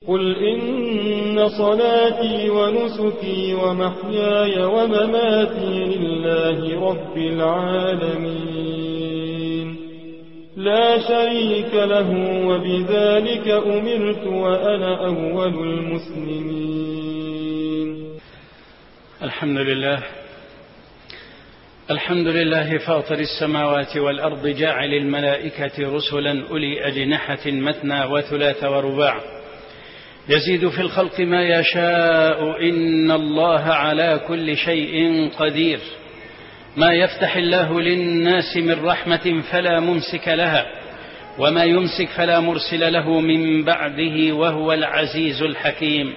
قل إن صلاتي ونسكي ومحياي ومماتي لله رب العالمين لا شريك له وبذلك أمرت وأنا أول المسلمين. الحمد لله فاطر السماوات والأرض جاعل الملائكة رسلا أولي أجنحة مثنى وثلاث ورباع يزيد في الخلق ما يشاء إن الله على كل شيء قدير. ما يفتح الله للناس من رحمة فلا ممسك لها وما يمسك فلا مرسل له من بعده وهو العزيز الحكيم.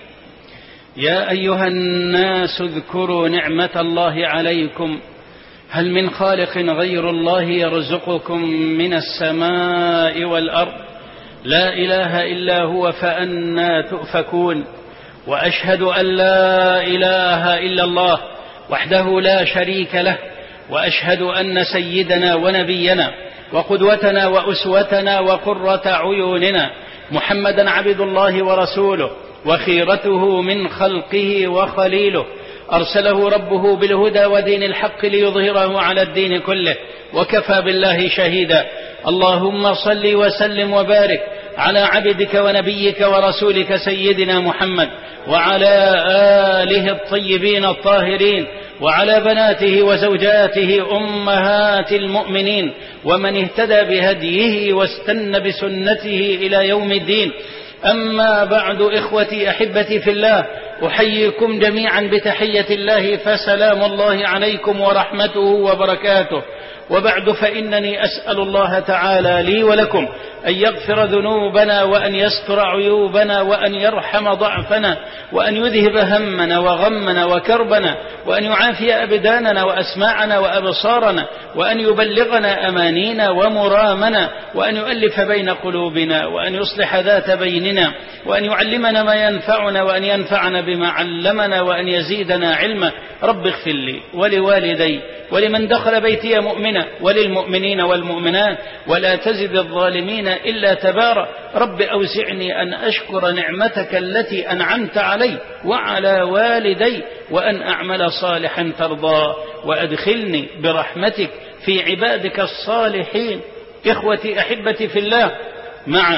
يا أيها الناس اذكروا نعمة الله عليكم هل من خالق غير الله يرزقكم من السماء والأرض لا إله إلا هو فأنى تؤفكون. وأشهد أن لا إله إلا الله وحده لا شريك له وأشهد أن سيدنا ونبينا وقدوتنا وأسوتنا وقرة عيوننا محمدا عبد الله ورسوله وخيرته من خلقه وخليله أرسله ربه بالهدى ودين الحق ليظهره على الدين كله وكفى بالله شهيدا. اللهم صل وسلم وبارك على عبدك ونبيك ورسولك سيدنا محمد وعلى آله الطيبين الطاهرين وعلى بناته وزوجاته أمهات المؤمنين ومن اهتدى بهديه واستنى بسنته إلى يوم الدين. أما بعد إخوتي أحبتي في الله أحييكم جميعا بتحية الله فسلام الله عليكم ورحمته وبركاته. وبعد فإنني أسأل الله تعالى لي ولكم أن يغفر ذنوبنا وأن يستر عيوبنا وأن يرحم ضعفنا وأن يذهب همنا وغمنا وكربنا وأن يعافي أبداننا وأسماعنا وأبصارنا وأن يبلغنا أمانينا ومرامنا وأن يؤلف بين قلوبنا وأن يصلح ذات بيننا وأن يعلمنا ما ينفعنا وأن ينفعنا بما علمنا وأن يزيدنا علما. رب اغفر لي ولوالدي ولمن دخل بيتي مؤمنا وللمؤمنين والمؤمنات ولا تزد الظالمين إلا تبارا. رب أوزعني أن أشكر نعمتك التي أنعمت علي وعلى والدي وأن أعمل صالحا ترضى وأدخلني برحمتك في عبادك الصالحين. إخوتي أحبتي في الله مع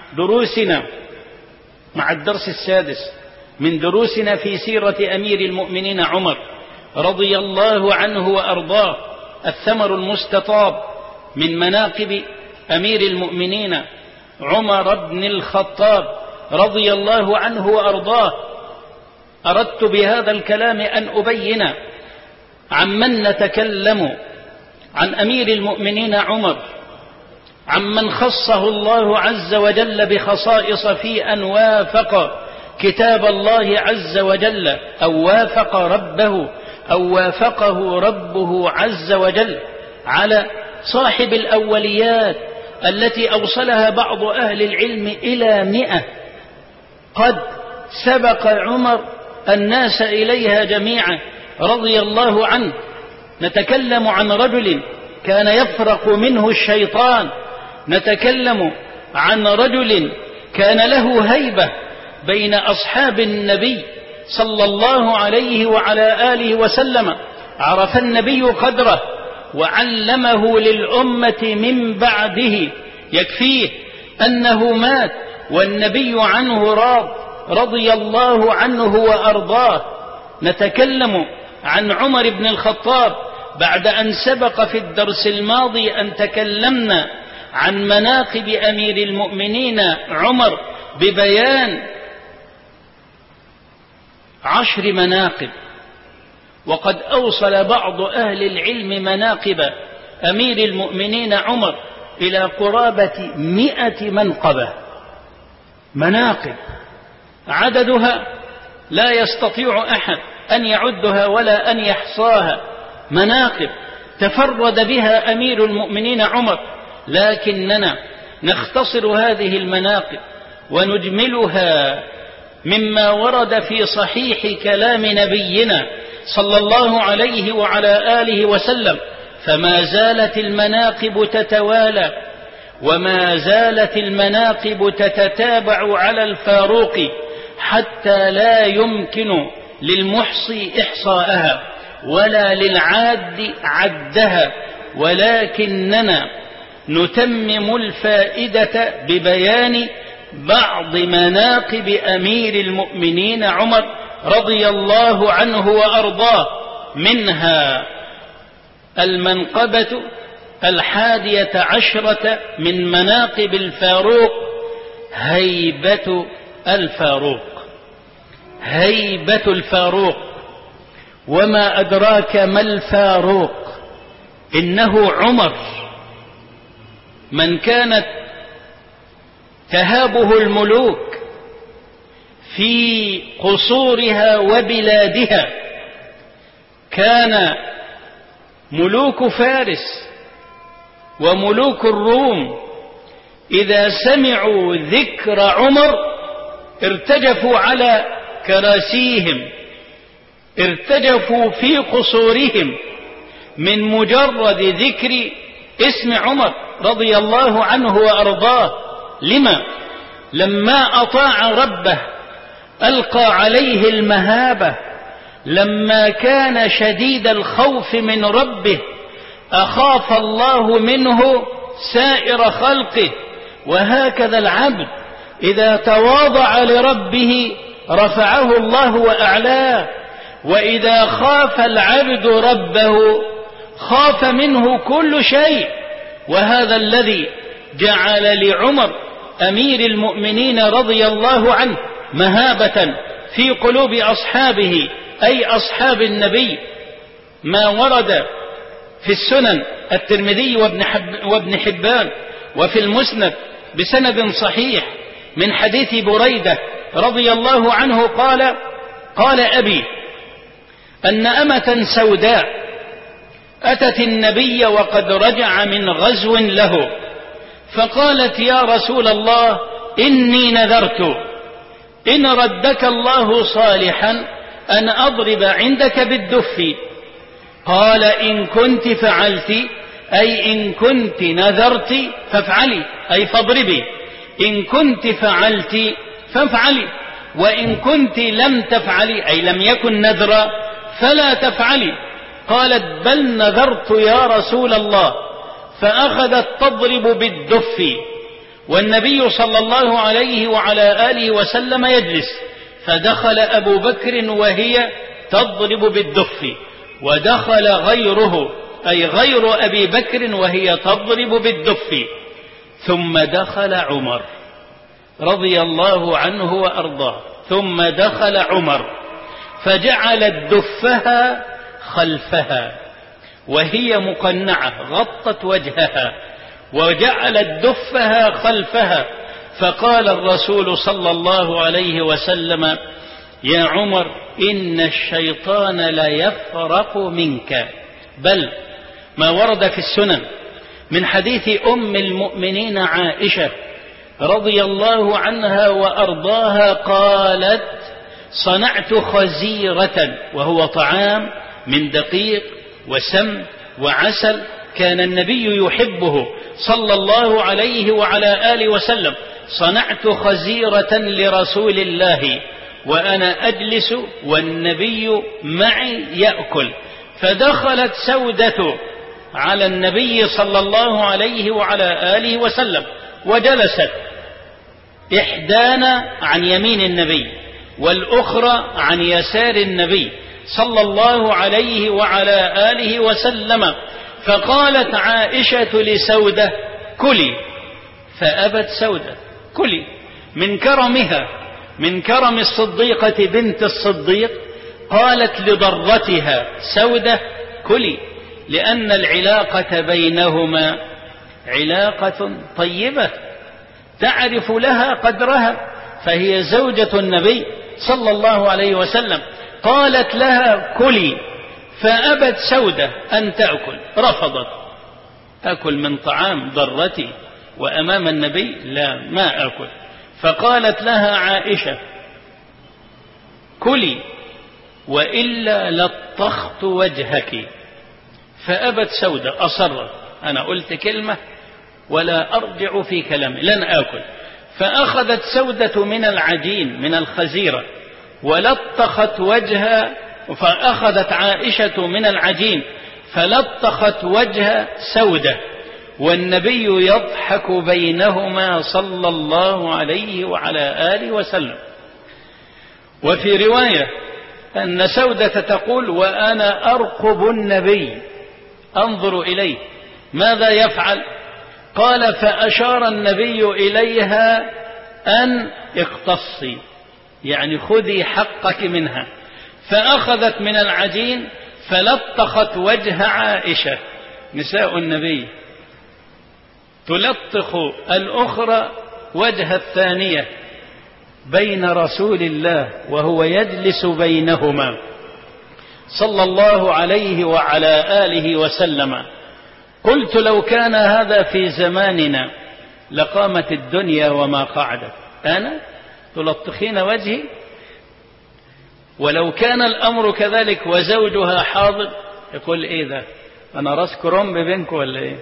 الدرس السادس من دروسنا في سيرة أمير المؤمنين عمر رضي الله عنه وأرضاه، الثمر المستطاب من مناقب أمير المؤمنين عمر بن الخطاب رضي الله عنه وأرضاه. أردت بهذا الكلام أن أبين عمن نتكلم عن أمير المؤمنين عمر، عمن خصه الله عز وجل بخصائص في أن وافق كتاب الله عز وجل أو وافق ربه أو وافقه ربه عز وجل على صاحب الأوليات التي أوصلها بعض أهل العلم إلى 100. قد سبق عمر الناس إليها جميعا رضي الله عنه. نتكلم عن رجل كان يفرق منه الشيطان، نتكلم عن رجل كان له هيبة بين أصحاب النبي صلى الله عليه وعلى آله وسلم. عرف النبي قدره وعلمه للأمة من بعده. يكفيه أنه مات والنبي عنه راض رضي الله عنه وأرضاه. نتكلم عن عمر بن الخطاب بعد أن سبق في الدرس الماضي أن تكلمنا عن مناقب أمير المؤمنين عمر ببيان 10 مناقب. وقد أوصل بعض أهل العلم مناقب أمير المؤمنين عمر إلى قرابة 100 منقبة. مناقب عددها لا يستطيع أحد أن يعدها ولا أن يحصاها. مناقب تفرد بها أمير المؤمنين عمر، لكننا نختصر هذه المناقب ونجملها مما ورد في صحيح كلام نبينا صلى الله عليه وعلى آله وسلم. فما زالت المناقب تتوالى وما زالت المناقب تتتابع على الفاروق حتى لا يمكن للمحصي إحصاءها ولا للعاد عدها، ولكننا نتمم الفائدة ببيان بعض مناقب أمير المؤمنين عمر رضي الله عنه وأرضاه. منها المنقبة 11 من مناقب الفاروق هيبة الفاروق. هيبة الفاروق، وما أدراك ما الفاروق؟ إنه عمر من كانت تهابه الملوك في قصورها وبلادها. كان ملوك فارس وملوك الروم إذا سمعوا ذكر عمر ارتجفوا على كراسيهم، ارتجفوا في قصورهم من مجرد ذكر اسم عمر رضي الله عنه وأرضاه. لما؟ لما أطاع ربه ألقى عليه المهابة، لما كان شديد الخوف من ربه أخاف الله منه سائر خلقه. وهكذا العبد إذا تواضع لربه رفعه الله وأعلاه، وإذا خاف العبد ربه خاف منه كل شيء. وهذا الذي جعل لعمر أمير المؤمنين رضي الله عنه مهابة في قلوب أصحابه، أي أصحاب النبي. ما ورد في السنن الترمذي وابن حبان وفي المسند بسند صحيح من حديث بريدة رضي الله عنه قال أبي أن أمة سوداء أتت النبي وقد رجع من غزو له، فقالت: يا رسول الله، إني نذرت إن ردك الله صالحا أن أضرب عندك بالدف. قال: إن كنت فعلت، أي إن كنت نذرت فافعلي، أي فاضربي. إن كنت فعلت فافعلي، وإن كنت لم تفعلي، أي لم يكن نذرا، فلا تفعلي. قالت: بل نذرت يا رسول الله. فأخذت تضرب بالدف، والنبي صلى الله عليه وعلى آله وسلم يجلس، فدخل أبو بكر وهي تضرب بالدف، ودخل غيره أي غير أبي بكر وهي تضرب بالدف، ثم دخل عمر رضي الله عنه وأرضاه. ثم دخل عمر فجعلت دفها خلفها وهي مقنعة، غطت وجهها وجعلت دفها خلفها. فقال الرسول صلى الله عليه وسلم: يا عمر، إن الشيطان لا يفرق منك. بل ما ورد في السنن من حديث أم المؤمنين عائشة رضي الله عنها وأرضاها قالت: صنعت خزيرة، وهو طعام من دقيق وسمن وعسل، كان النبي يحبه صلى الله عليه وعلى آله وسلم. صنعت خزيرة لرسول الله وأنا أجلس والنبي معي يأكل، فدخلت سودة على النبي صلى الله عليه وعلى آله وسلم وجلست، إحدانا عن يمين النبي والأخرى عن يسار النبي صلى الله عليه وعلى آله وسلم. فقالت عائشة لسودة: كلي. فأبت سودة. كلي من كرمها، من كرم الصديقة بنت الصديق، قالت لضرتها سودة: كلي، لأن العلاقة بينهما علاقة طيبة تعرف لها قدرها، فهي زوجة النبي صلى الله عليه وسلم. قالت لها: كلي. فأبت سودة أن تأكل، رفضت. أكل من طعام ضرتي وأمام النبي؟ لا، ما أكل. فقالت لها عائشة: كلي وإلا لطخت وجهك. فأبت سودة، أصرت. أنا قلت كلمة ولا أرجع في كلامي، لن آكل. فأخذت سودة من العجين من الخزيرة ولطخت وجه، فأخذت عائشة من العجين فلطخت وجه سودة، والنبي يضحك بينهما صلى الله عليه وعلى آله وسلم. وفي رواية أن سودة تقول: وأنا أرقب النبي أنظر إليه ماذا يفعل؟ قال: فأشار النبي إليها أن اقتصي، يعني خذي حقك منها. فأخذت من العجين فلطخت وجه عائشة نساء النبي، تلطخ الأخرى وجه الثانية بين رسول الله وهو يجلس بينهما صلى الله عليه وعلى آله وسلم. قلت: لو كان هذا في زماننا لقامت الدنيا وما قعدت. أنا تلطخين وجهي؟ ولو كان الأمر كذلك وزوجها حاضر يقول: إيه ده، أنا راس كرنب بينكم ولا إيه؟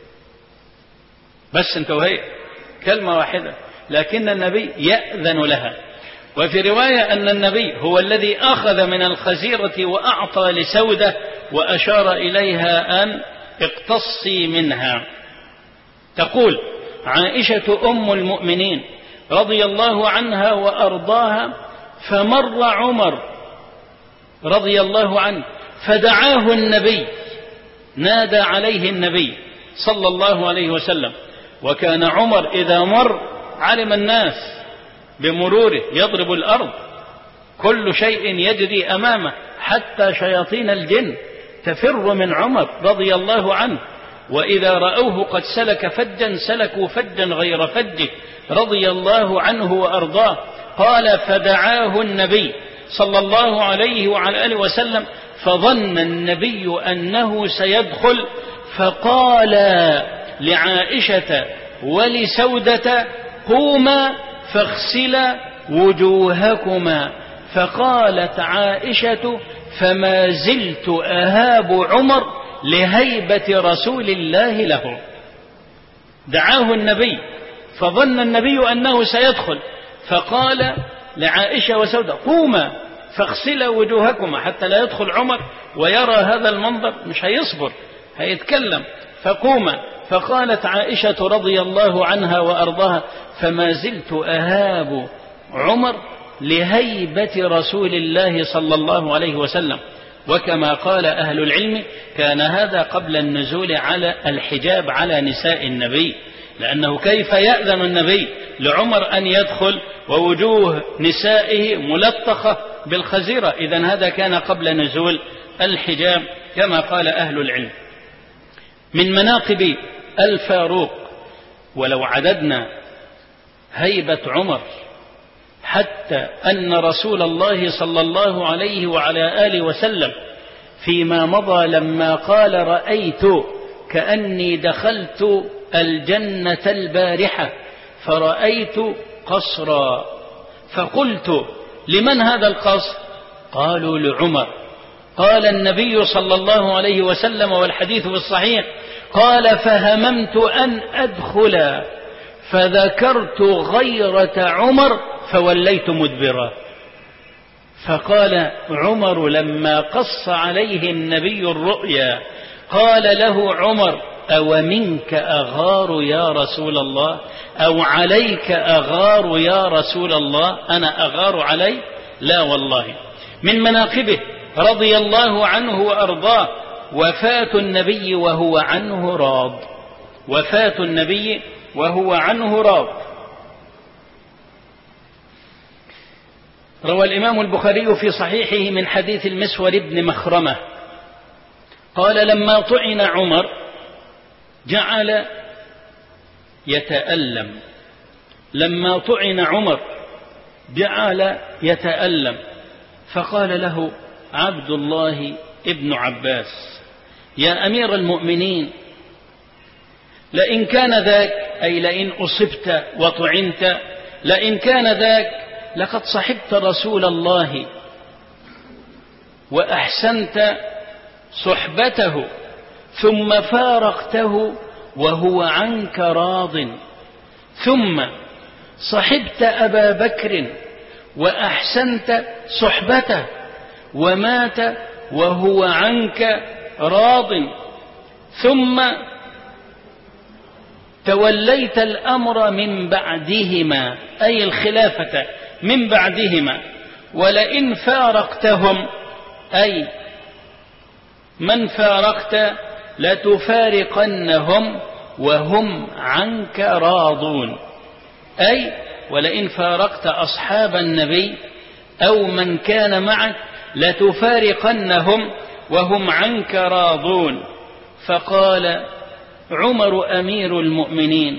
بس أنت وهي كلمة واحدة، لكن النبي يأذن لها. وفي رواية أن النبي هو الذي أخذ من الخزيرة وأعطى لسودة وأشار إليها أن اقتصي منها. تقول عائشة أم المؤمنين رضي الله عنها وأرضاها: فمر عمر رضي الله عنه فدعاه النبي، نادى عليه النبي صلى الله عليه وسلم. وكان عمر إذا مر علم الناس بمروره، يضرب الأرض، كل شيء يجري أمامه، حتى شياطين الجن تفر من عمر رضي الله عنه. وإذا رأوه قد سلك فجا سلكوا فجا غير فجه رضي الله عنه وأرضاه. قال: فدعاه النبي صلى الله عليه وعلى آله وسلم، فظن النبي أنه سيدخل، فقال لعائشة ولسودة: قوما فاغسلا وجوهكما. فقالت عائشة: فما زلت أهاب عمر لهيبة رسول الله له. دعاه النبي فظن النبي أنه سيدخل، فقال لعائشة وسودة: قوما فاغسلا وجوهكما، حتى لا يدخل عمر ويرى هذا المنظر، مش هيصبر هيتكلم. فقوما. فقالت عائشة رضي الله عنها وأرضاها: فما زلت أهاب عمر لهيبة رسول الله صلى الله عليه وسلم. وكما قال أهل العلم كان هذا قبل النزول على الحجاب على نساء النبي، لأنه كيف يأذن النبي لعمر أن يدخل ووجوه نسائه ملطخة بالخزيرة؟ إذن هذا كان قبل نزول الحجاب كما قال أهل العلم. من مناقب الفاروق، ولو عددنا هيبة عمر حتى أن رسول الله صلى الله عليه وعلى آله وسلم فيما مضى لما قال: رأيت كأني دخلت الجنة البارحة فرأيت قصرا، فقلت: لمن هذا القصر؟ قالوا: لعمر. قال النبي صلى الله عليه وسلم والحديث في الصحيح: قال: فهممت أن أدخل فذكرت غيرة عمر فوليت مدبرا. فقال عمر لما قص عليه النبي الرؤيا، قال له عمر: أو منك أغار يا رسول الله، أو عليك أغار يا رسول الله؟ أنا أغار علي؟ لا والله. من مناقبه رضي الله عنه وأرضاه وفاة النبي وهو عنه راض، وفاة النبي وهو عنه راض. روى الإمام البخاري في صحيحه من حديث المسور بن مخرمة قال: لما طعن عمر جعل يتألم، لما طعن عمر جعل يتألم، فقال له عبد الله ابن عباس: يا أمير المؤمنين، لئن كان ذاك، أي لئن أصبت وطعنت، لئن كان ذاك لقد صحبت رسول الله وأحسنت صحبته ثم فارقته وهو عنك راض، ثم صحبت أبا بكر وأحسنت صحبته ومات وهو عنك راض، ثم توليت الأمر من بعدهما، أي الخلافة من بعدهما، ولئن فارقتهم، أي من فارقت لتفارقنهم وهم عنك راضون، أي ولئن فارقت أصحاب النبي أو من كان معك لتفارقنهم وهم عنك راضون. فقال عمر أمير المؤمنين: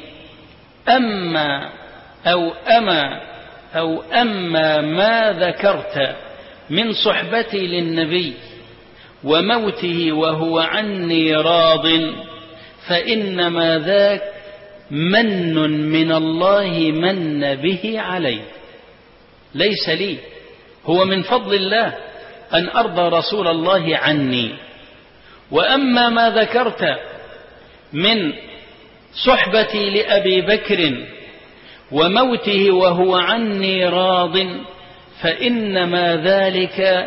أما ما ذكرت من صحبتي للنبي وموته وهو عني راض فإنما ذاك من من الله من به علي، ليس لي، هو من فضل الله أن أرضى رسول الله عني. وأما ما ذكرت من صحبتي لأبي بكر وموته وهو عني راض فإنما ذلك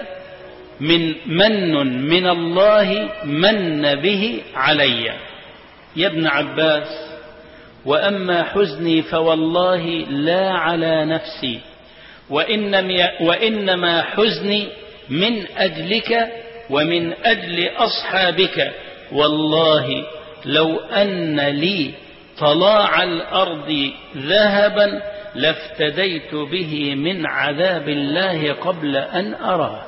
من الله من به علي. يا ابن عباس، وأما حزني فوالله لا على نفسي، وإنما حزني من أجلك ومن أجل أصحابك، والله لو أن لي طلاع الأرض ذهبا لافتديت به من عذاب الله قبل أن أراه.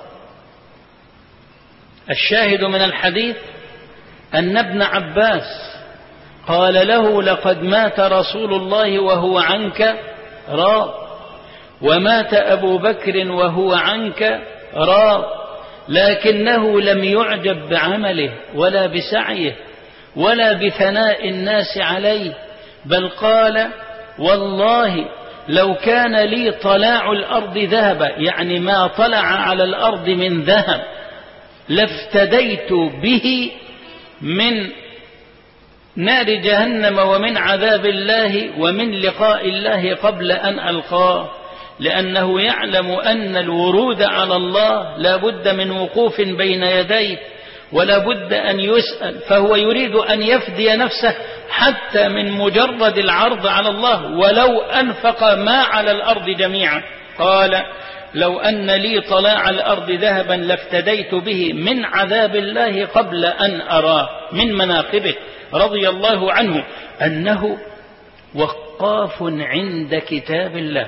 الشاهد من الحديث أن ابن عباس قال له: لقد مات رسول الله وهو عنك راض، ومات أبو بكر وهو عنك راض، لكنه لم يعجب بعمله ولا بسعيه ولا بثناء الناس عليه، بل قال: والله لو كان لي طلاع الأرض ذهبا، يعني ما طلع على الأرض من ذهب، لافتديت به من نار جهنم ومن عذاب الله ومن لقاء الله قبل أن ألقاه، لأنه يعلم أن الورود على الله لا بد من وقوف بين يديه ولا بد أن يسأل، فهو يريد أن يفدي نفسه حتى من مجرد العرض على الله ولو أنفق ما على الأرض جميعا. قال: لو أن لي طلاع الأرض ذهبا لافتديت به من عذاب الله قبل أن أراه. من مناقبه رضي الله عنه أنه وقاف عند كتاب الله،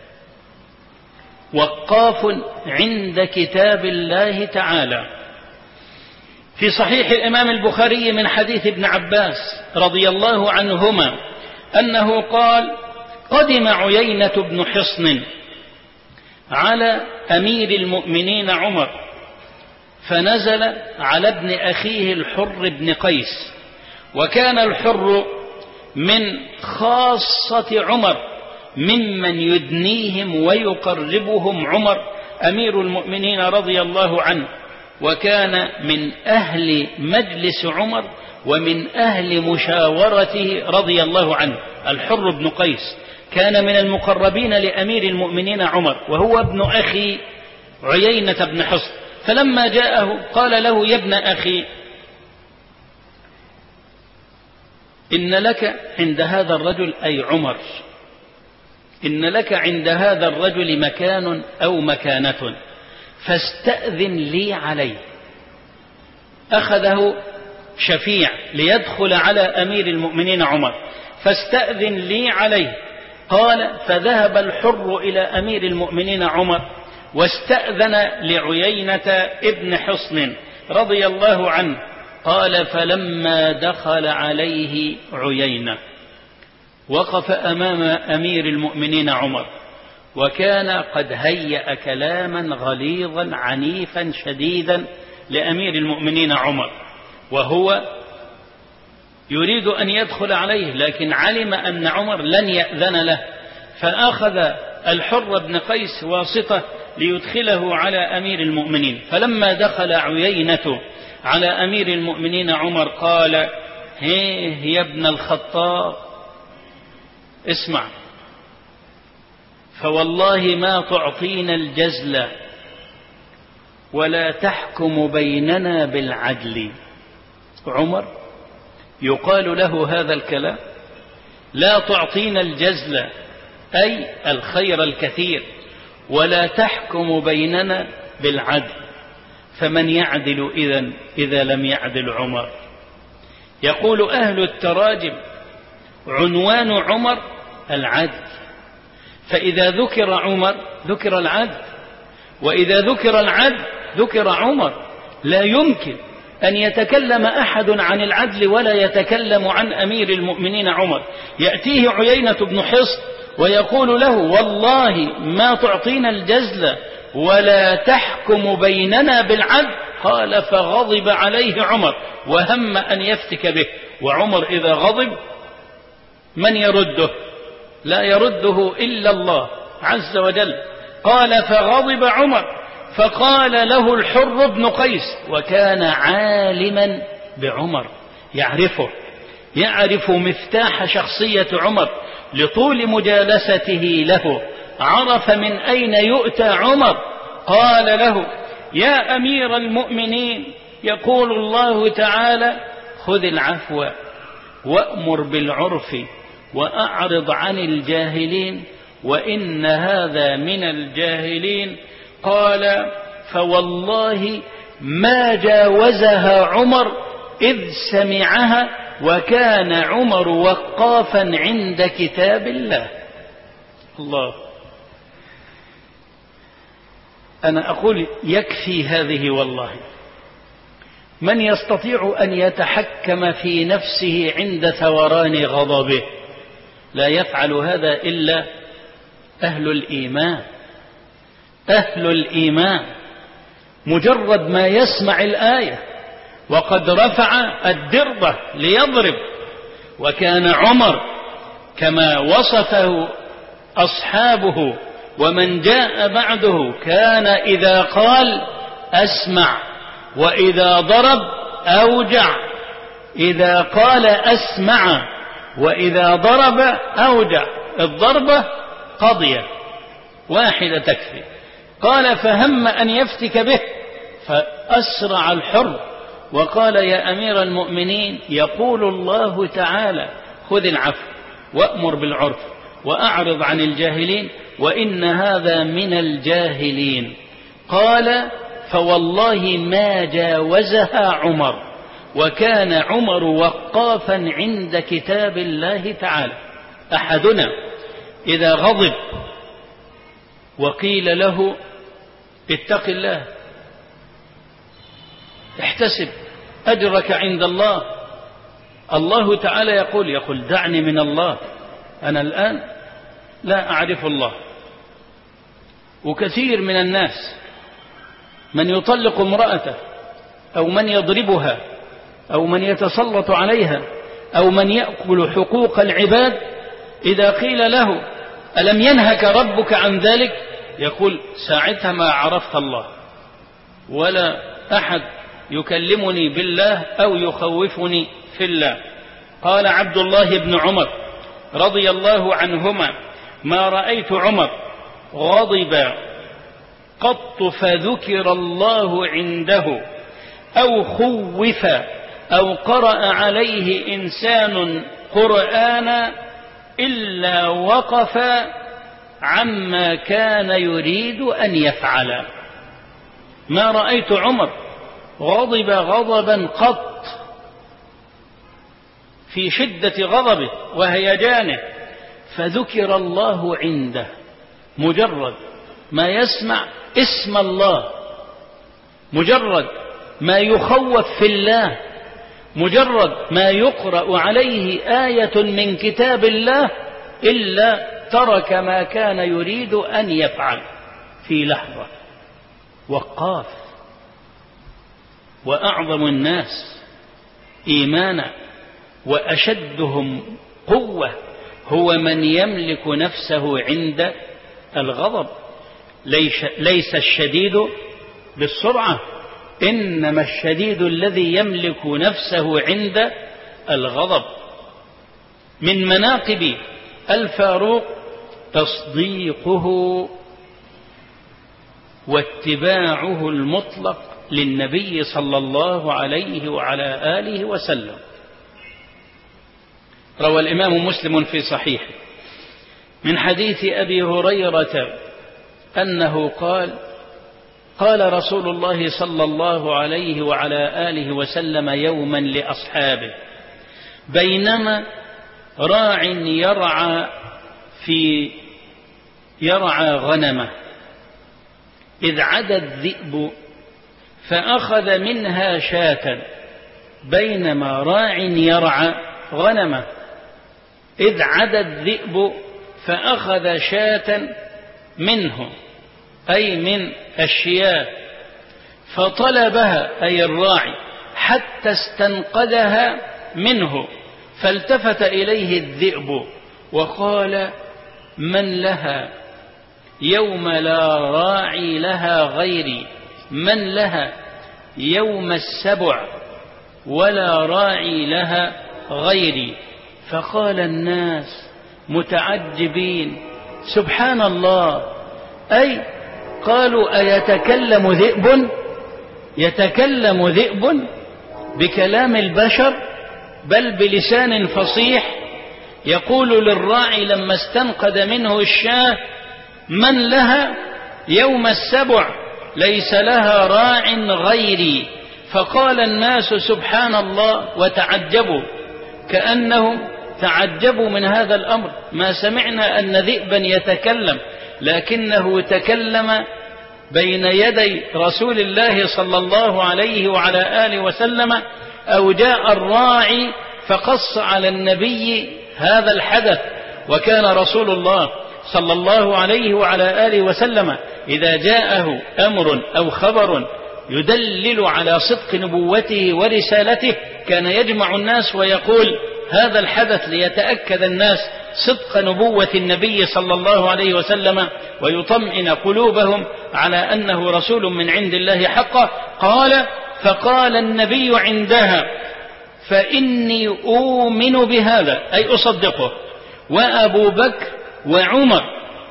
وقاف عند كتاب الله تعالى. في صحيح الإمام البخاري من حديث ابن عباس رضي الله عنهما أنه قال: قدم عيينة بن حصن على أمير المؤمنين عمر، فنزل على ابن أخيه الحر بن قيس، وكان الحر من خاصة عمر ممن يدنيهم ويقربهم عمر أمير المؤمنين رضي الله عنه، وكان من أهل مجلس عمر ومن أهل مشاورته رضي الله عنه. الحر بن قيس كان من المقربين لأمير المؤمنين عمر، وهو ابن أخي عيينة بن حصن. فلما جاءه قال له: يا ابن أخي، إن لك عند هذا الرجل، أي عمر، إن لك عند هذا الرجل مكان أو مكانة، فاستأذن لي عليه. أخذه شفيع ليدخل على أمير المؤمنين عمر، فاستأذن لي عليه. قال: فذهب الحر إلى أمير المؤمنين عمر واستأذن لعيينة ابن حصن رضي الله عنه. قال: فلما دخل عليه عيينة وقف أمام أمير المؤمنين عمر، وكان قد هيأ كلاما غليظا عنيفا شديدا لأمير المؤمنين عمر، وهو يريد أن يدخل عليه، لكن علم أن عمر لن يأذن له، فأخذ الحر بن قيس واسطة ليدخله على أمير المؤمنين. فلما دخل عيينة على أمير المؤمنين عمر قال: هيه يا ابن الخطاب اسمع، فوالله ما تعطينا الجزل ولا تحكم بيننا بالعدل. عمر يقال له هذا الكلام، لا تعطينا الجزل أي الخير الكثير، ولا تحكم بيننا بالعدل. فمن يعدل إذا لم يعدل عمر؟ يقول أهل التراجم عنوان عمر العدل، فإذا ذكر عمر ذكر العدل، وإذا ذكر العدل ذكر عمر. لا يمكن أن يتكلم أحد عن العدل ولا يتكلم عن أمير المؤمنين عمر. يأتيه عيينة بن حصن ويقول له والله ما تعطينا الجزل ولا تحكم بيننا بالعدل. قال فغضب عليه عمر وهم أن يفتك به. وعمر إذا غضب من يرده؟ لا يرده إلا الله عز وجل. قال فغضب عمر فقال له الحر بن قيس، وكان عالما بعمر يعرف مفتاح شخصية عمر لطول مجالسته له، عرف من أين يؤتى عمر. قال له يا أمير المؤمنين، يقول الله تعالى خذ العفو وأمر بالعرف وأعرض عن الجاهلين وإن هذا من الجاهلين. قال فوالله ما جاوزها عمر إذ سمعها، وكان عمر وقافا عند كتاب الله. الله، أنا أقول يكفي هذه والله. من يستطيع أن يتحكم في نفسه عند ثوران غضبه؟ لا يفعل هذا إلا أهل الإيمان. أهل الإيمان مجرد ما يسمع الآية وقد رفع الدربة ليضرب. وكان عمر كما وصفه أصحابه ومن جاء بعده، كان إذا قال أسمع، وإذا ضرب أوجع. إذا قال أسمع وإذا ضرب أوجع. الضربة قضية واحدة تكفي. قال فهم أن يفتك به فأسرع الحر وقال يا أمير المؤمنين، يقول الله تعالى خذ العفو وأمر بالعرف وأعرض عن الجاهلين وإن هذا من الجاهلين. قال فوالله ما جاوزها عمر، وكان عمر وقافا عند كتاب الله تعالى. أحدنا إذا غضب وقيل له اتق الله احتسب أجرك عند الله، الله تعالى يقول دعني من الله، أنا الآن لا أعرف الله. وكثير من الناس من يطلق امرأته أو من يضربها أو من يتسلط عليها أو من يأكل حقوق العباد، إذا قيل له ألم ينهك ربك عن ذلك؟ يقول ساعتها ما عرفت الله، ولا أحد يكلمني بالله أو يخوفني في الله. قال عبد الله بن عمر رضي الله عنهما ما رأيت عمر غضب قط فذكر الله عنده أو خوف أو قرأ عليه إنسان قرآنا إلا وقف عما كان يريد أن يفعل. ما رأيت عمر غضب غضبا قط في شدة غضبه وهيجانه فذكر الله عنده. مجرد ما يسمع اسم الله، مجرد ما يخوف في الله، مجرد ما يقرأ عليه آية من كتاب الله إلا ترك ما كان يريد أن يفعل في لحظة. وقاف. وأعظم الناس إيمانا وأشدهم قوة هو من يملك نفسه عند الغضب. ليس الشديد بالسرعة، إنما الشديد الذي يملك نفسه عند الغضب. من مناقب الفاروق تصديقه واتباعه المطلق للنبي صلى الله عليه وعلى آله وسلم. روى الإمام مسلم في صحيحه من حديث أبي هريرة أنه قال: قال رسول الله صلى الله عليه وعلى آله وسلم يوما لأصحابه: بينما راع يرعى غنمه إذ عدا الذئب فأخذ منها شاة. بينما راع يرعى غنمه إذ عدا الذئب فأخذ شاة منه، أي من الشياه، فطلبها أي الراعي حتى استنقذها منه، فالتفت إليه الذئب وقال: من لها يوم لا راعي لها غيري، من لها يوم السبع ولا راعي لها غيري. فقال الناس متعجبين: سبحان الله، أي قالوا: أيتكلم ذئب؟ يتكلم ذئب بكلام البشر بل بلسان فصيح يقول للراعي لما استنقذ منه الشاة: من لها يوم السبع ليس لها راع غيري. فقال الناس سبحان الله وتعجبوا، كأنهم تعجبوا من هذا الأمر، ما سمعنا أن ذئبا يتكلم، لكنه تكلم بين يدي رسول الله صلى الله عليه وعلى آله وسلم، أو جاء الراعي فقص على النبي هذا الحدث. وكان رسول الله صلى الله عليه وعلى آله وسلم إذا جاءه أمر أو خبر يدلل على صدق نبوته ورسالته كان يجمع الناس ويقول هذا الحدث ليتأكد الناس صدق نبوة النبي صلى الله عليه وسلم ويطمئن قلوبهم على أنه رسول من عند الله حقا. فقال النبي عندها: فإني أؤمن بهذا، أي أصدقه، وأبو بكر وعمر.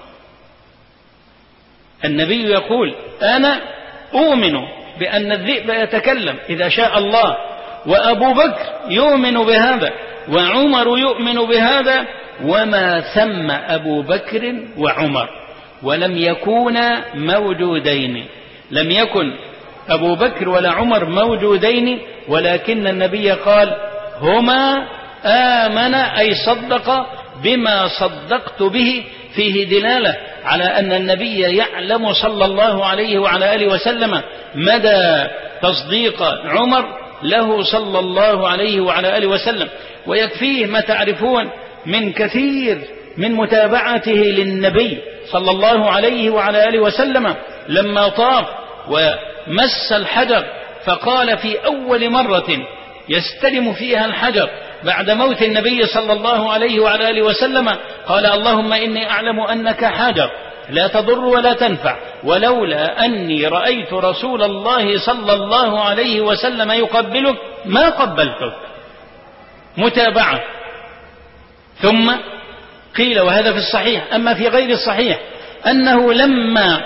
النبي يقول: أنا أؤمن بأن الذئب يتكلم إذا شاء الله، وأبو بكر يؤمن بهذا، وعمر يؤمن بهذا، وما ثم أبو بكر وعمر، ولم يكونا موجودين. لم يكن أبو بكر ولا عمر موجودين، ولكن النبي قال: هما آمن، أي صدق بما صدقت به. فيه دلالة على أن النبي يعلم صلى الله عليه وعلى آله وسلم مدى تصديق عمر له صلى الله عليه وعلى آله وسلم. ويكفيه ما تعرفون من كثير من متابعته للنبي صلى الله عليه وعلى آله وسلم لما طاف ومس الحجر، فقال في أول مرة يستلم فيها الحجر بعد موت النبي صلى الله عليه وعلى آله وسلم، قال: اللهم إني أعلم أنك حجر لا تضر ولا تنفع، ولولا أني رأيت رسول الله صلى الله عليه وسلم يقبلك ما قبلتك. متابعة. ثم قيل، وهذا في الصحيح، أما في غير الصحيح، أنه لما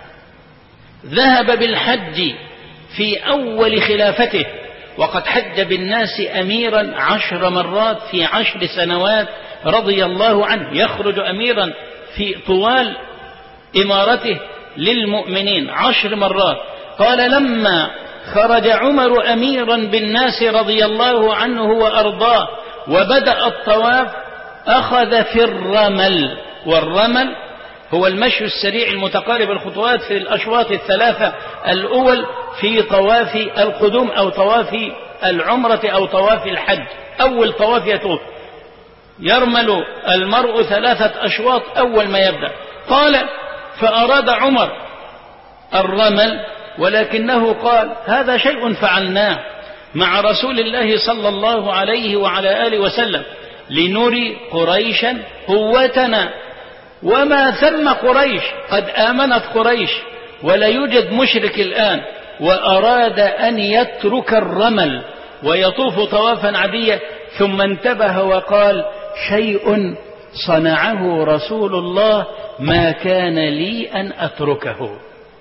ذهب بالحج في أول خلافته، وقد حج بالناس أميرا 10 مرات في 10 سنوات رضي الله عنه، يخرج أميرا في طوال إمارته للمؤمنين 10 مرات. قال: لما خرج عمر أميرا بالناس رضي الله عنه وأرضاه وبدأ الطواف أخذ في الرمل، والرمل هو المشي السريع المتقارب الخطوات في الأشواط الثلاثة الأول في طواف القدوم أو طواف العمرة أو طواف الحج. أول طواف يطوف يرمل المرء 3 أشواط أول ما يبدأ. قال: فأراد عمر الرمل، ولكنه قال: هذا شيء فعلناه مع رسول الله صلى الله عليه وعلى آله وسلم لنري قريشا قوتنا، وما ثم قريش، قد آمنت قريش ولا يوجد مشرك الآن، وأراد أن يترك الرمل ويطوف طوافا عاديا ثم انتبه وقال: شيء صنعه رسول الله ما كان لي أن أتركه،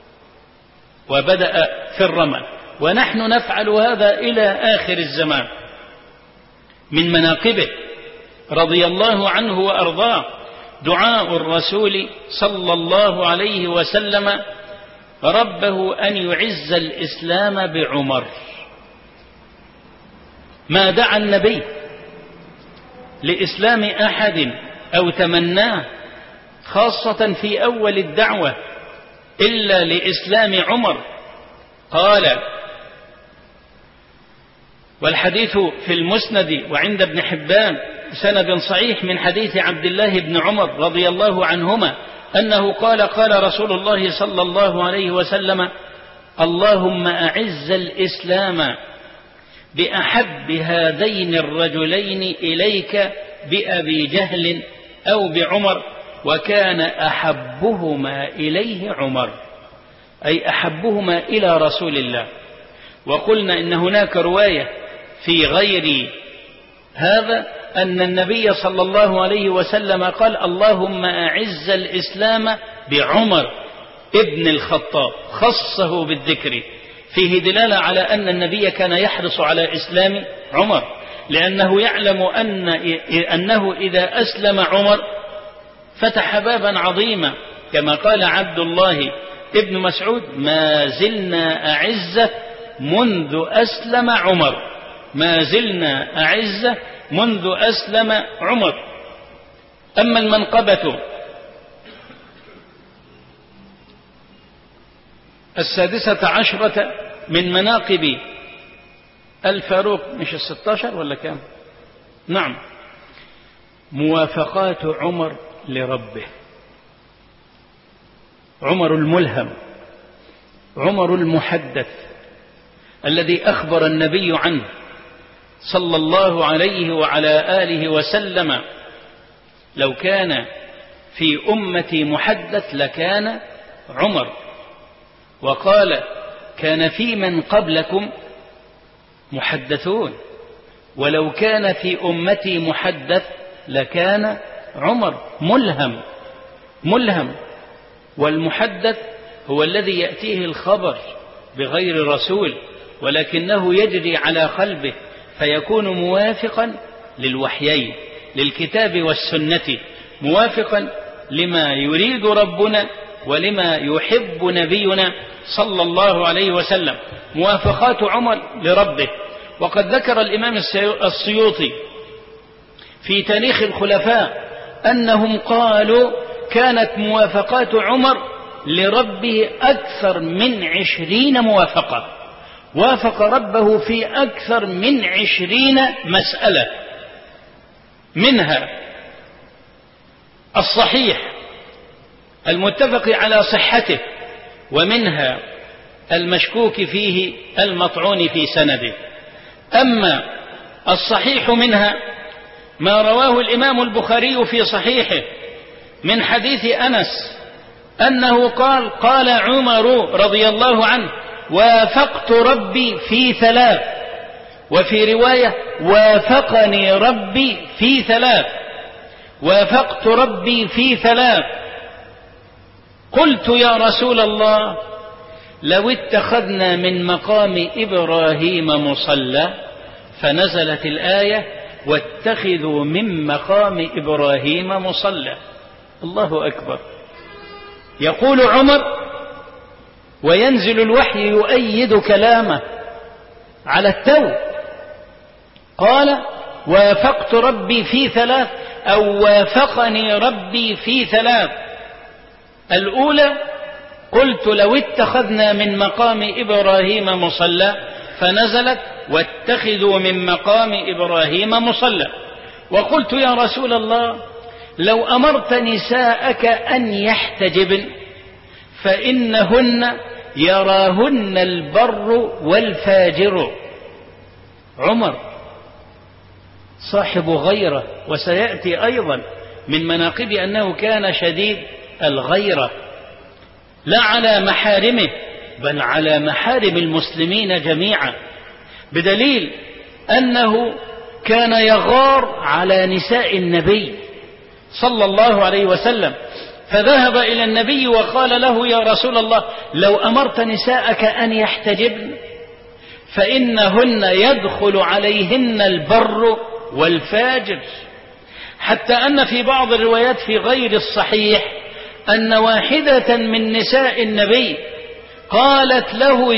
وبدأ في الرمل. ونحن نفعل هذا إلى آخر الزمان. من مناقبه رضي الله عنه وأرضاه دعاء الرسول صلى الله عليه وسلم ربه أن يعز الإسلام بعمر. ما دعا النبي لإسلام أحد أو تمناه خاصة في أول الدعوة إلا لإسلام عمر. قال، والحديث في المسند وعند ابن حبان سند صحيح من حديث عبد الله بن عمر رضي الله عنهما أنه قال: قال رسول الله صلى الله عليه وسلم: اللهم أعز الإسلام بأحب هذين الرجلين إليك بأبي جهل أو بعمر، وكان أحبهما إليه عمر، أي أحبهما إلى رسول الله. وقلنا إن هناك رواية في غير هذا أن النبي صلى الله عليه وسلم قال: اللهم أعز الإسلام بعمر ابن الخطاب، خصه بالذكر، فيه دلالة على أن النبي كان يحرص على إسلام عمر، لأنه يعلم أنه إذا أسلم عمر فتح بابا عظيما، كما قال عبد الله ابن مسعود: ما زلنا أعزة منذ أسلم عمر، ما زلنا أعزة منذ أسلم عمر. أما المنقبة 16 من مناقب الفاروق، مش 16 ولا كام؟ نعم، موافقات عمر لربه. عمر الملهم، عمر المحدث، الذي أخبر النبي عنه صلى الله عليه وعلى آله وسلم: لو كان في أمتي محدث لكان عمر. وقال: كان في من قبلكم محدثون، ولو كان في أمتي محدث لكان عمر. ملهم، ملهم. والمحدث هو الذي يأتيه الخبر بغير رسول، ولكنه يجري على قلبه فيكون موافقا للوحيين، للكتاب والسنة، موافقا لما يريد ربنا ولما يحب نبينا صلى الله عليه وسلم. موافقات عمر لربه. وقد ذكر الإمام السيوطي في تاريخ الخلفاء أنهم قالوا: كانت موافقات عمر لربه أكثر من 20 موافقة، وافق ربه في أكثر من 20 مسألة، منها الصحيح المتفق على صحته، ومنها المشكوك فيه المطعون في سنده. أما الصحيح منها ما رواه الإمام البخاري في صحيحه من حديث أنس أنه قال: قال عمر رضي الله عنه: وافقت ربي في 3، وفي رواية: وافقني ربي في 3، وافقت ربي في 3. قلت: يا رسول الله، لو اتخذنا من مقام إبراهيم مصلى، فنزلت الآية: واتخذوا من مقام إبراهيم مصلى. الله أكبر. يقول عمر وينزل الوحي يؤيد كلامه على التو، قال: وافقت ربي في 3، أو وافقني ربي في 3. الأولى: قلت لو اتخذنا من مقام إبراهيم مصلى، فنزلت: واتخذوا من مقام إبراهيم مصلى. وقلت: يا رسول الله، لو أمرت نساءك أن يحتجبن، فإنهن يراهن البر والفاجر. عمر صاحب غيرة، وسيأتي أيضا من مناقب أنه كان شديد الغيرة، لا على محارمه بل على محارم المسلمين جميعا، بدليل أنه كان يغار على نساء النبي صلى الله عليه وسلم، فذهب إلى النبي وقال له: يا رسول الله، لو أمرت نساءك أن يحتجبن فإنهن يدخل عليهن البر والفاجر. حتى أن في بعض الروايات في غير الصحيح أن واحدة من نساء النبي قالت له: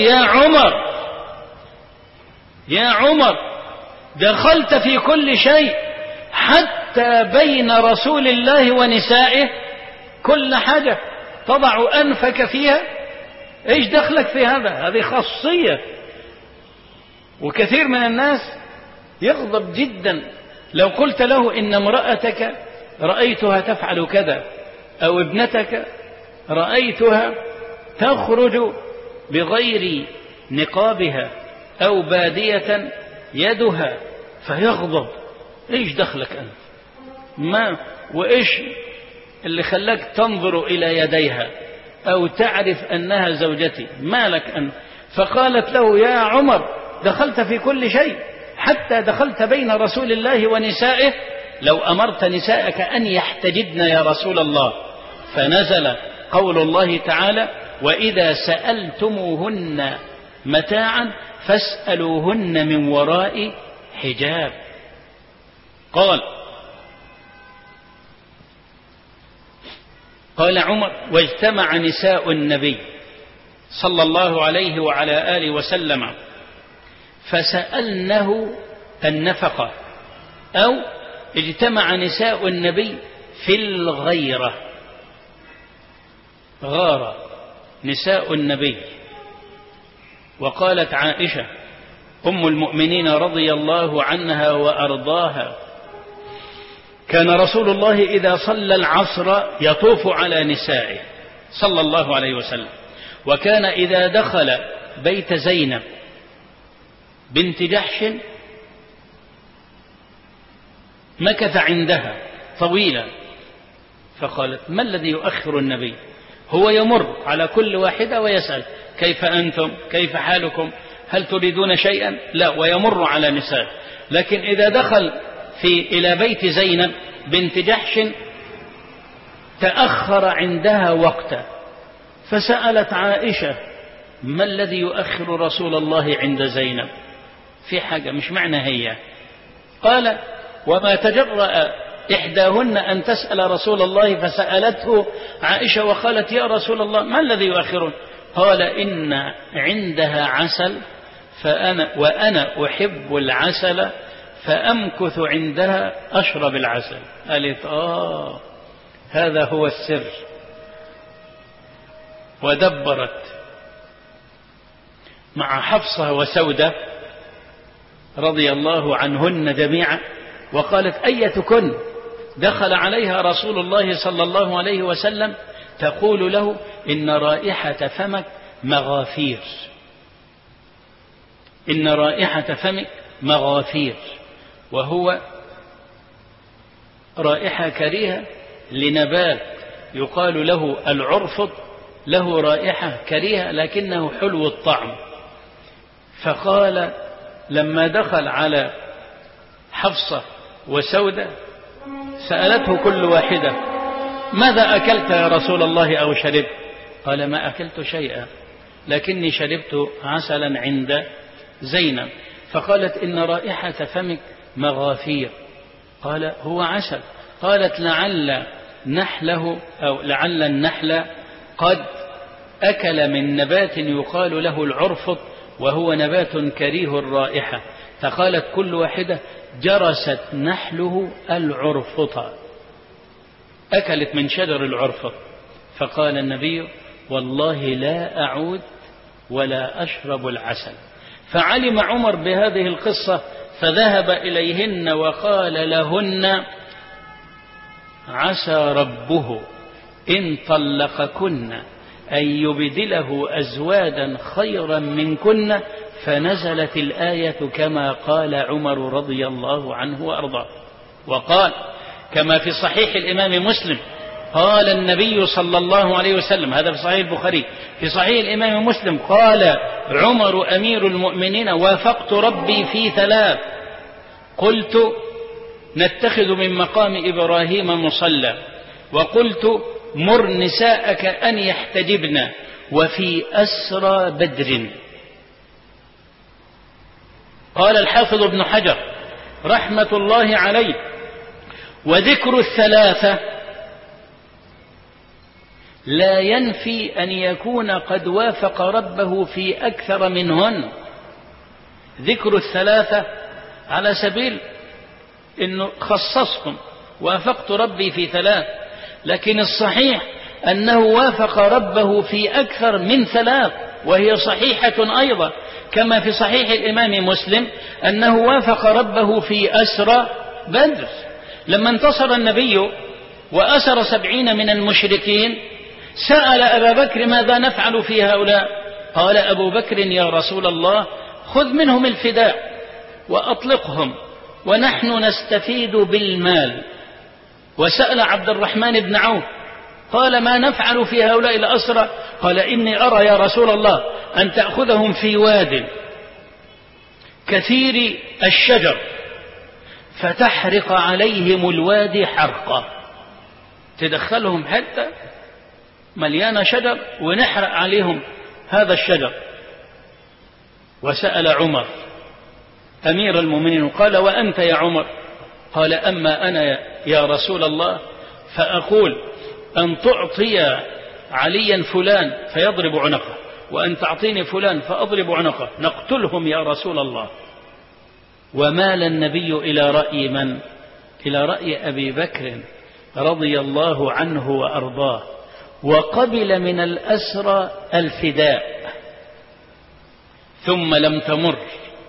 يا عمر دخلت في كل شيء حتى بين رسول الله ونسائه، كل حاجة تضع أنفك فيها، إيش دخلك في هذا؟ هذه خاصية. وكثير من الناس يغضب جدا لو قلت له إن امرأتك رأيتها تفعل كذا، أو ابنتك رأيتها تخرج بغير نقابها أو بادية يدها، فيغضب: إيش دخلك أنت؟ ما وإيش اللي خلاك تنظر إلى يديها أو تعرف أنها زوجتي؟ ما لك أنت؟ فقالت له: يا عمر دخلت في كل شيء حتى دخلت بين رسول الله ونسائه، لو أمرت نساءك أن يحتجبن يا رسول الله. فنزل قول الله تعالى: وإذا سألتموهن متاعا فاسألوهن من وراء حجاب. قال عمر: واجتمع نساء النبي صلى الله عليه وعلى آله وسلم فسألنه النفقة، أو اجتمع نساء النبي في الغيرة. غار نساء النبي. وقالت عائشة أم المؤمنين رضي الله عنها وأرضاها: كان رسول الله إذا صلى العصر يطوف على نسائه صلى الله عليه وسلم، وكان إذا دخل بيت زينب بنت جحش مكث عندها طويلا. فقالت: ما الذي يؤخر النبي؟ هو يمر على كل واحدة ويسأل: كيف أنتم؟ كيف حالكم؟ هل تريدون شيئا؟ لا، ويمر على نساء. لكن إذا دخل إلى بيت زينب بنت جحش تأخر عندها وقتا. فسألت عائشة: ما الذي يؤخر رسول الله عند زينب؟ في حاجة مش معنى هي. قال: وما تجرأ إحداهن أن تسأل رسول الله فسألته عائشة وقالت: يا رسول الله، ما الذي يؤخرون؟ قال: إن عندها عسل وأنا أحب العسل فأمكث عندها أشرب العسل. قالت: هذا هو السر. ودبرت مع حفصة وسودة رضي الله عنهن جميعا، وقالت: أيتكن دخل عليها رسول الله صلى الله عليه وسلم تقول له: إن رائحة فمك مغافير، إن رائحة فمك مغافير، وهو رائحة كريهة لنبات يقال له العرفط، له رائحة كريهة لكنه حلو الطعم. فقال لما دخل على حفصة وسودة سألته كل واحدة: ماذا أكلت يا رسول الله أو شربت؟ قال: ما أكلت شيئا، لكني شربت عسلا عند زينب. فقالت: إن رائحة فمك مغافير. قال: هو عسل. قالت: لعل نحله أو لعل النحل قد أكل من نبات يقال له العرفط، وهو نبات كريه الرائحة. فقالت كل واحدة: جرست نحله العرفط، أكلت من شجر العرفط. فقال النبي: والله لا أعود ولا أشرب العسل. فعلم عمر بهذه القصة فذهب إليهن وقال لهن: عسى ربه إن طلقكن أن يبدله أزواجا خيرا منكن. فنزلت الآية كما قال عمر رضي الله عنه وأرضاه. وقال كما في صحيح الإمام مسلم: قال النبي صلى الله عليه وسلم، هذا في صحيح البخاري، في صحيح الإمام مسلم: قال عمر أمير المؤمنين: وافقت ربي في ثلاث: قلت نتخذ من مقام إبراهيم مصلى، وقلت مر نساءك أن يحتجبن، وفي أسرى بدر. قال الحافظ ابن حجر رحمة الله عليه: وذكر الثلاثة لا ينفي أن يكون قد وافق ربه في أكثر منهن. ذكر الثلاثة على سبيل أنه خصصهم، وافقت ربي في ثلاث، لكن الصحيح أنه وافق ربه في أكثر من ثلاث، وهي صحيحة أيضا، كما في صحيح الإمام مسلم أنه وافق ربه في أسرى بدر. لما انتصر النبي وأسر 70 من المشركين سأل أبا بكر: ماذا نفعل في هؤلاء؟ قال أبو بكر: يا رسول الله، خذ منهم الفداء وأطلقهم ونحن نستفيد بالمال. وسأل عبد الرحمن بن عوف قال: ما نفعل في هؤلاء الأسرى؟ قال: إني أرى يا رسول الله أن تأخذهم في واد كثير الشجر فتحرق عليهم الوادي حرقا، تدخلهم حتى مليانة شجر ونحرق عليهم هذا الشجر. وسأل عمر أمير المؤمنين قال: وأنت يا عمر؟ قال: أما أنا يا رسول الله فأقول أن تعطي عليا فلان فيضرب عنقه، وأن تعطيني فلان فأضرب عنقه، نقتلهم يا رسول الله. ومال النبي إلى رأي من؟ إلى رأي أبي بكر رضي الله عنه وأرضاه، وقبل من الأسرى الفداء. ثم لم تمر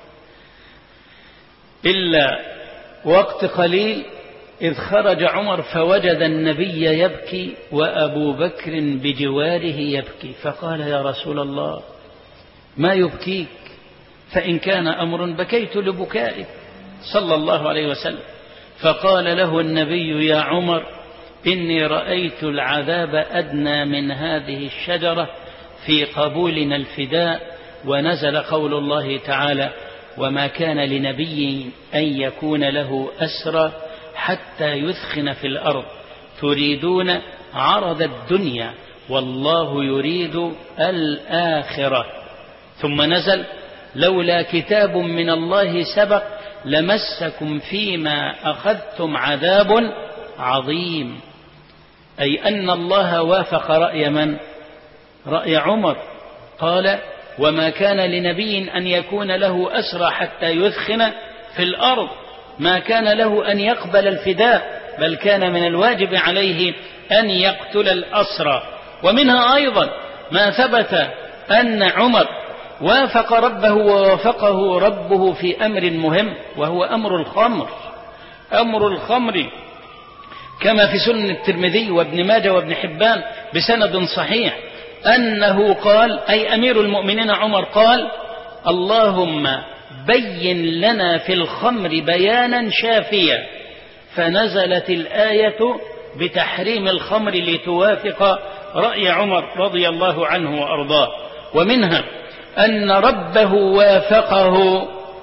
إلا وقت قليل إذ خرج عمر فوجد النبي يبكي وأبو بكر بجواره يبكي، فقال: يا رسول الله ما يبكيك؟ فإن كان أمر بكيت لبكائك صلى الله عليه وسلم. فقال له النبي: يا عمر، إني رأيت العذاب أدنى من هذه الشجرة في قبولنا الفداء. ونزل قول الله تعالى: وما كان لنبي أن يكون له أسرى حتى يثخن في الأرض تريدون عرض الدنيا والله يريد الآخرة. ثم نزل: لولا كتاب من الله سبق لمسكم فيما أخذتم عذاب عظيم. أي أن الله وافق رأي من؟ رأي عمر. قال: وما كان لنبي أن يكون له أسرى حتى يثخن في الأرض، ما كان له أن يقبل الفداء، بل كان من الواجب عليه أن يقتل الأسرى. ومنها أيضا ما ثبت أن عمر وافق ربه ووافقه ربه في أمر مهم، وهو أمر الخمر. أمر الخمر كما في سنن الترمذي وابن ماجه وابن حبان بسند صحيح أنه قال، أي أمير المؤمنين عمر قال: اللهم بين لنا في الخمر بيانا شافيا، فنزلت الآية بتحريم الخمر لتوافق رأي عمر رضي الله عنه وأرضاه. ومنها أن ربه وافقه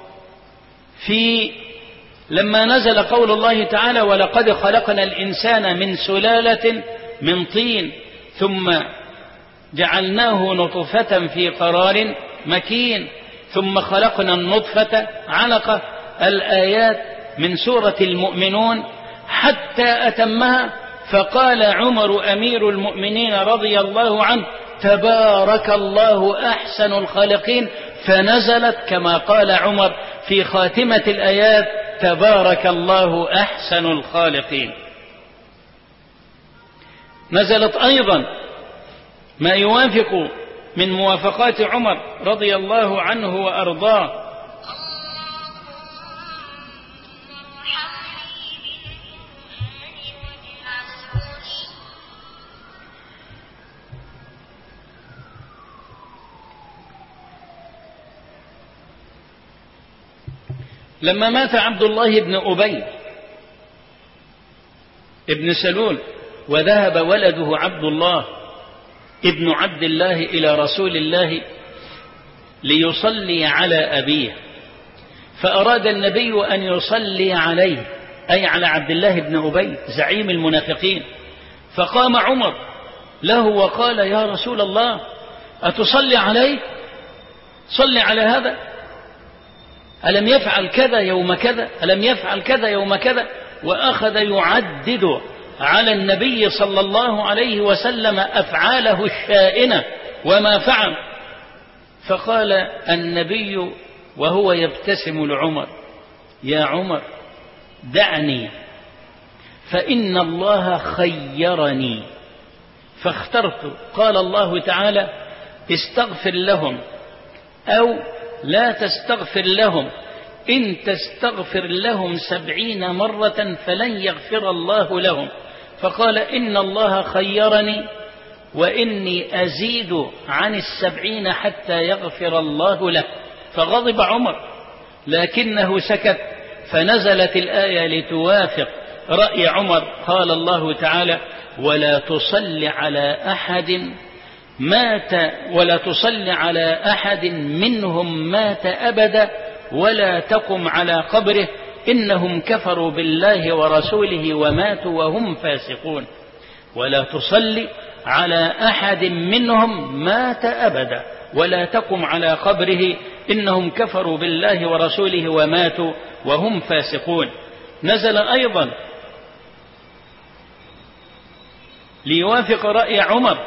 في لما نزل قول الله تعالى: ولقد خلقنا الإنسان من سلالة من طين ثم جعلناه نطفة في قرار مكين ثم خلقنا النطفة علقة، الآيات من سورة المؤمنون حتى أتمها. فقال عمر أمير المؤمنين رضي الله عنه: تبارك الله أحسن الخالقين، فنزلت كما قال عمر في خاتمة الآيات: تبارك الله أحسن الخالقين. نزلت أيضا ما يوافق من موافقات عمر رضي الله عنه وأرضاه. لما مات عبد الله بن أبي ابن سلول وذهب ولده عبد الله ابن عبد الله إلى رسول الله ليصلي على أبيه، فأراد النبي أن يصلي عليه، أي على عبد الله بن أبي زعيم المنافقين. فقام عمر له وقال: يا رسول الله، أتصلي عليه؟ صلي على هذا، ألم يفعل كذا يوم كذا، ألم يفعل كذا يوم كذا، وأخذ يعدد على النبي صلى الله عليه وسلم أفعاله الشائنة وما فعل. فقال النبي وهو يبتسم لعمر: يا عمر، دعني، فإن الله خيرني فاخترت. قال الله تعالى: استغفر لهم أو لا تستغفر لهم، إن تستغفر لهم 70 مرة فلن يغفر الله لهم. فقال: إن الله خيرني وإني أزيد عن 70 حتى يغفر الله له. فغضب عمر لكنه سكت، فنزلت الآية لتوافق رأي عمر. قال الله تعالى: ولا تصل على أحد منهم مات أبدا ولا تقم على قبره إنهم كفروا بالله ورسوله وماتوا وهم فاسقون. ولا تصل على أحد منهم مات أبدا ولا تقم على قبره إنهم كفروا بالله ورسوله وماتوا وهم فاسقون. نزل أيضا ليوافق رأي عمر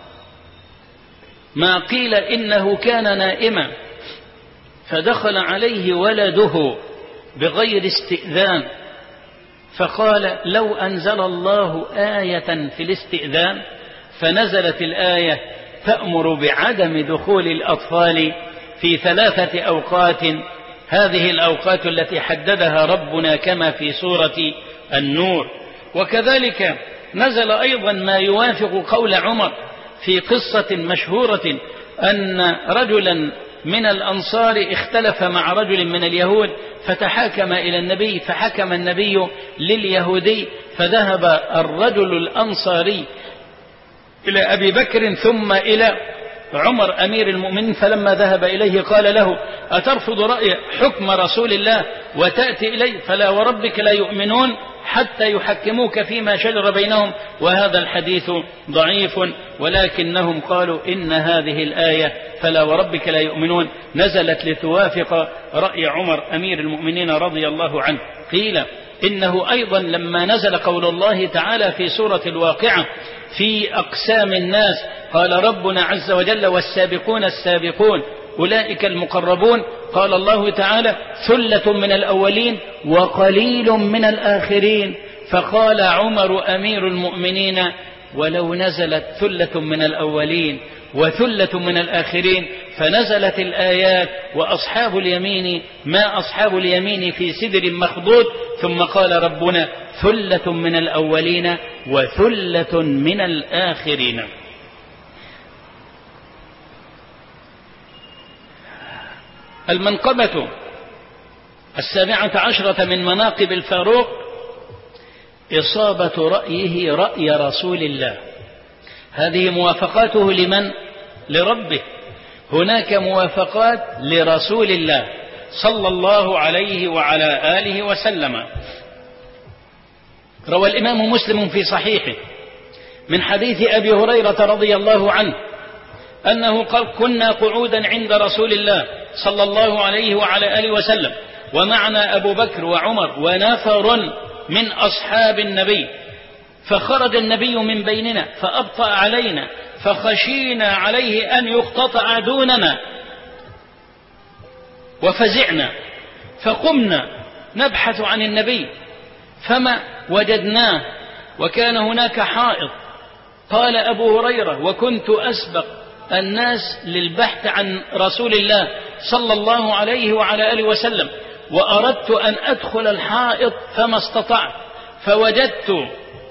ما قيل إنه كان نائما فدخل عليه ولده بغير استئذان، فقال: لو أنزل الله آية في الاستئذان. فنزلت الآية تأمر بعدم دخول الأطفال في 3 أوقات، هذه الأوقات التي حددها ربنا كما في سورة النور. وكذلك نزل أيضا ما يوافق قول عمر في قصة مشهورة أن رجلا من الأنصار اختلف مع رجل من اليهود فتحاكم إلى النبي، فحكم النبي لليهودي، فذهب الرجل الأنصاري إلى أبي بكر ثم إلى عمر أمير المؤمنين، فلما ذهب إليه قال له: أترفض رأي حكم رسول الله وتأتي إلي؟ فلا وربك لا يؤمنون حتى يحكموك فيما شجر بينهم. وهذا الحديث ضعيف، ولكنهم قالوا إن هذه الآية فلا وربك لا يؤمنون نزلت لتوافق رأي عمر أمير المؤمنين رضي الله عنه. قيل إنه أيضا لما نزل قول الله تعالى في سورة الواقعة في أقسام الناس، قال ربنا عز وجل: والسابقون السابقون أولئك المقربون. قال الله تعالى: ثلة من الأولين وقليل من الآخرين. فقال عمر أمير المؤمنين: ولو نزلت ثلة من الأولين وثلة من الآخرين. فنزلت الآيات: وأصحاب اليمين ما أصحاب اليمين في سدر مخضود. ثم قال ربنا: ثلة من الأولين وثلة من الآخرين. المنقبة 17 من مناقب الفاروق إصابة رأيه رأي رسول الله. هذه موافقاته لمن؟ لربه. هناك موافقات لرسول الله صلى الله عليه وعلى آله وسلم. روى الإمام مسلم في صحيحه من حديث أبي هريرة رضي الله عنه أنه قال: كنا قعودا عند رسول الله صلى الله عليه وعلى آله وسلم ومعنا أبو بكر وعمر ونفر من أصحاب النبي، فخرج النبي من بيننا فأبطأ علينا فخشينا عليه أن يقتطع دوننا وفزعنا، فقمنا نبحث عن النبي فما وجدناه، وكان هناك حائط. قال أبو هريرة: وكنت أسبق الناس للبحث عن رسول الله صلى الله عليه وعلى آله وسلم، وأردت أن أدخل الحائط فما استطعت، فوجدت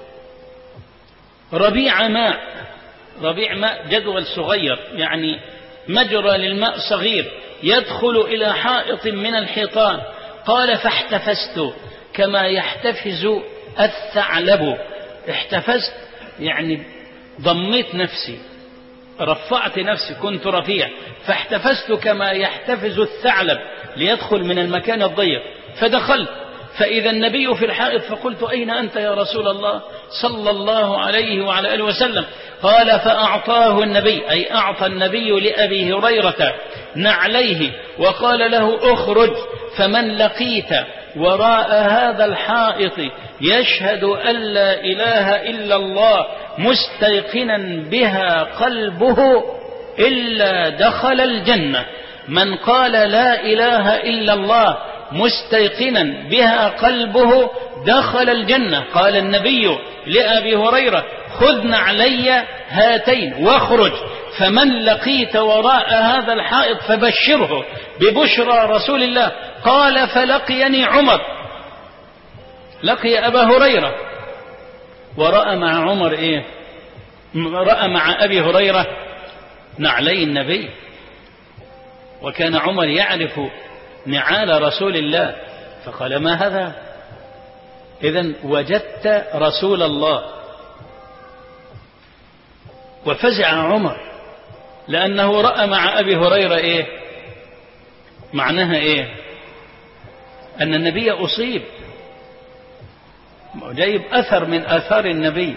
ربيع ماء جدول صغير، يعني مجرى للماء صغير يدخل إلى حائط من الحيطان. قال: فاحتفزت كما يحتفز الثعلب. احتفزت يعني ضميت نفسي، رفعت نفسي، كنت رفيع، فاحتفزت كما يحتفز الثعلب ليدخل من المكان الضيق، فدخلت فإذا النبي في الحائط، فقلت أين أنت يا رسول الله صلى الله عليه وعلى آله وسلم؟ قال فأعطاه النبي، أي أعطى النبي لأبي هريرة نعليه وقال له اخرج، فمن لقيت وراء هذا الحائط يشهد أن لا إله إلا الله مستيقنا بها قلبه إلا دخل الجنة. من قال لا إله إلا الله مستيقنا بها قلبه دخل الجنة. قال النبي لأبي هريرة خذ نعلي هاتين واخرج، فمن لقيت وراء هذا الحائط فبشره ببشرى رسول الله. قال فلقيني عمر، لقي أبا هريرة ورأى مع عمر إيه؟ رأى مع أبي هريرة نعلي النبي، وكان عمر يعرف نعال رسول الله، فقال ما هذا؟ إذن وجدت رسول الله. وفزع عمر لأنه رأى مع أبي هريرة إيه؟ معناها إيه؟ أن النبي أصيب، جايب أثر من آثار النبي.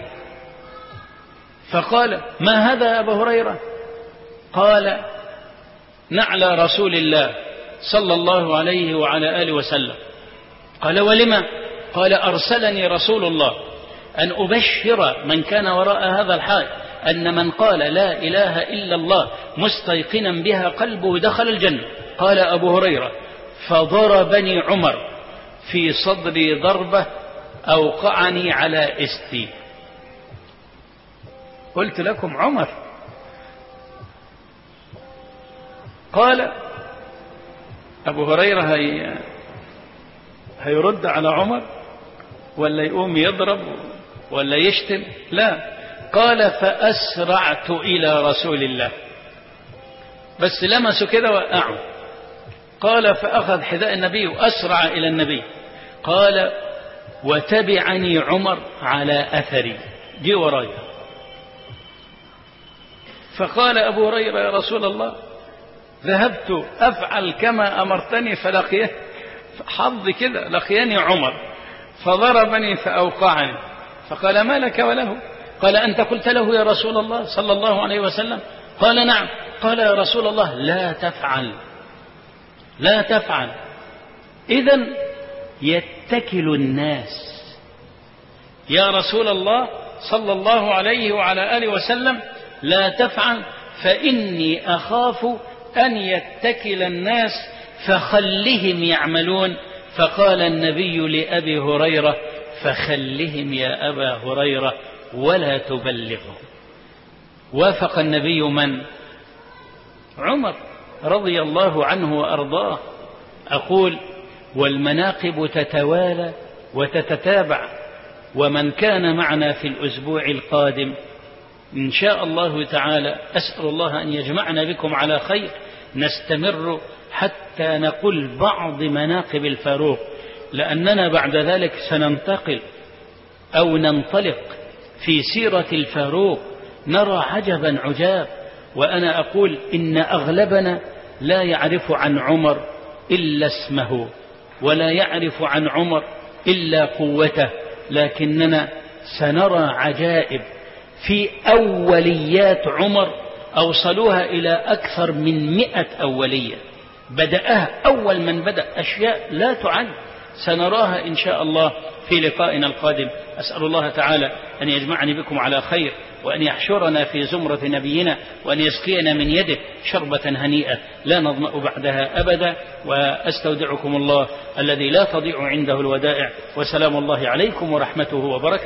فقال ما هذا يا أبا هريرة؟ قال نعلى رسول الله صلى الله عليه وعلى آله وسلم. قال ولما؟ قال أرسلني رسول الله أن أبشر من كان وراء هذا الحائط أن من قال لا إله إلا الله مستيقنا بها قلبه دخل الجنة. قال أبو هريرة فضربني عمر في صدري ضربة أوقعني على استي. قلت لكم عمر. قال أبو هريرة هيرد على عمر ولا يقوم يضرب ولا يشتم؟ لا. قال فأسرعت إلى رسول الله، بس لمسوا كده وقعوا. قال فأخذ حذاء النبي وأسرع إلى النبي. قال وتبعني عمر على أثري، جي ورايا. فقال أبو هريرة يا رسول الله ذهبت أفعل كما أمرتني فلقيه حظي كده، لقياني عمر فضربني فأوقعني. فقال ما لك وله؟ قال أنت قلت له يا رسول الله صلى الله عليه وسلم؟ قال نعم. قال يا رسول الله لا تفعل، لا تفعل. إذن يتكل الناس يا رسول الله صلى الله عليه وعلى آله وسلم لا تفعل فإني أخاف أن يتكل الناس فخلهم يعملون. فقال النبي لأبي هريرة فخلهم يا أبا هريرة ولا تبلغهم. وافق النبي من؟ عمر رضي الله عنه وأرضاه. أقول والمناقب تتوالى وتتتابع، ومن كان معنا في الأسبوع القادم إن شاء الله تعالى أسأل الله أن يجمعنا بكم على خير، نستمر حتى نقول بعض مناقب الفاروق، لأننا بعد ذلك سننتقل أو ننطلق في سيرة الفاروق، نرى عجبا عجاب. وأنا أقول إن أغلبنا لا يعرف عن عمر إلا اسمه، ولا يعرف عن عمر إلا قوته، لكننا سنرى عجائب في أوليات عمر أوصلوها إلى أكثر من 100 أولية، بدأها أول من بدأ أشياء لا تعد، سنراها إن شاء الله في لقائنا القادم. أسأل الله تعالى أن يجمعني بكم على خير، وأن يحشرنا في زمرة نبينا، وأن يسقينا من يده شربة هنيئة لا نظمأ بعدها أبدا. وأستودعكم الله الذي لا تضيع عنده الودائع، وسلام الله عليكم ورحمته وبركاته.